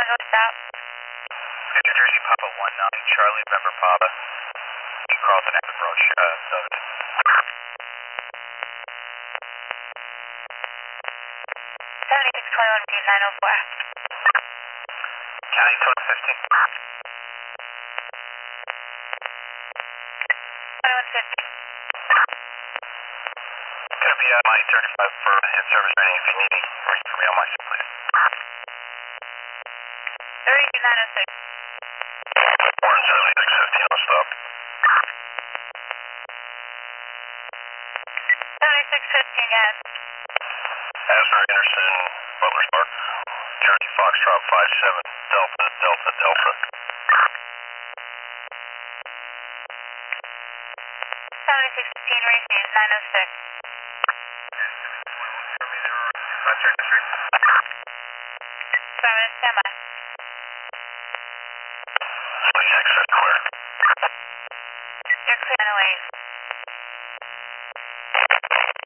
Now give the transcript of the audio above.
stop. New Jersey Papa 19, Charlie, November Papa. Carlton Ave approach, 7. 7621 B904. County 1215. 2150. Gonna be my 35 for in-service training if you need me. Wait for me on my ship, please. 30906. 1 Charlie 615, I'll stop. 7615 again. Asbury Anderson, Butler's Park. Charlie Foxtrot 57, Delta, Delta, Delta. 7615 racing 906. Stand by. 26 is clear. You're clear 908.